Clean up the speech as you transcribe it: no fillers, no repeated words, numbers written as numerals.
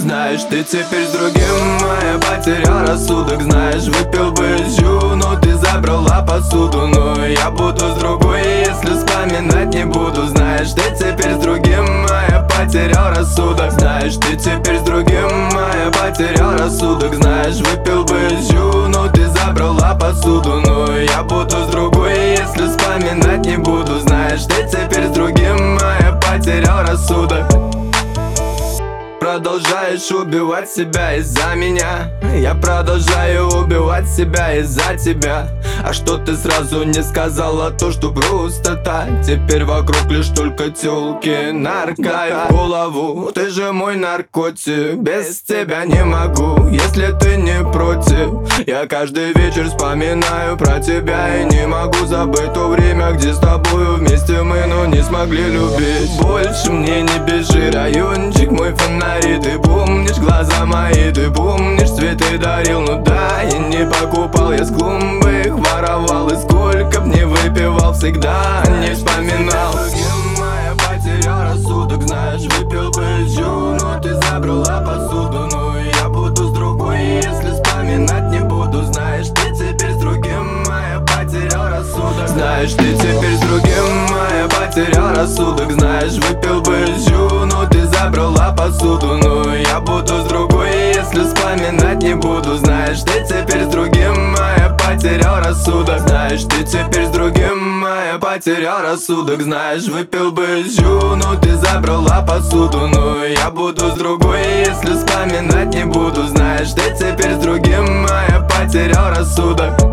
Знаешь, ты теперь с другим, а я потерял рассудок. Знаешь, выпил бы жю, но ты забрала посуду. Но я буду с другой, если вспоминать не буду. Знаешь, ты теперь с другим, а я потерял рассудок. Знаешь, ты теперь с другим, а я потерял рассудок. Знаешь, выпил бы жю, но ты забрала посуду. Но я буду с другой, если вспоминать не буду. Знаешь, ты теперь с другим, а я потерял рассудок. Продолжаешь убивать себя из-за меня. Я продолжаю убивать себя из-за тебя. А что ты сразу не сказала, то что просто так. Теперь вокруг лишь только тёлки, наркают голову. Ты же мой наркотик, без тебя не могу, если ты не против. Я каждый вечер вспоминаю про тебя и не могу забыть то время, где с тобою вместе мы, но не смогли любить. Больше мне не бежи, райончик мой фонарь. Ты помнишь глаза мои, ты помнишь цветы дарил. Ну да, и не покупал я с клумбы, их воровал. И сколько б не выпивал, всегда не вспоминал. Я потерял рассудок, знаешь, выпил бы жю, но ты забрала посуду. Ну я буду с другой, если вспоминать не буду. Знаешь, ты теперь с другим, а я потерял рассудок. Знаешь, ты теперь с другим, а я потерял рассудок. Знаешь, выпил бы жю, но ты забрала посуду. Но я буду с другой, если вспоминать не буду. Знаешь, ты теперь с другим, а я потерял рассудок. Знаешь, ты теперь с другим, а я потерял рассудок. Знаешь, выпил бы жю, но ты забрала посуду. Но я буду с другой, если вспоминать не буду. Знаешь, ты теперь с другим, а я потерял рассудок.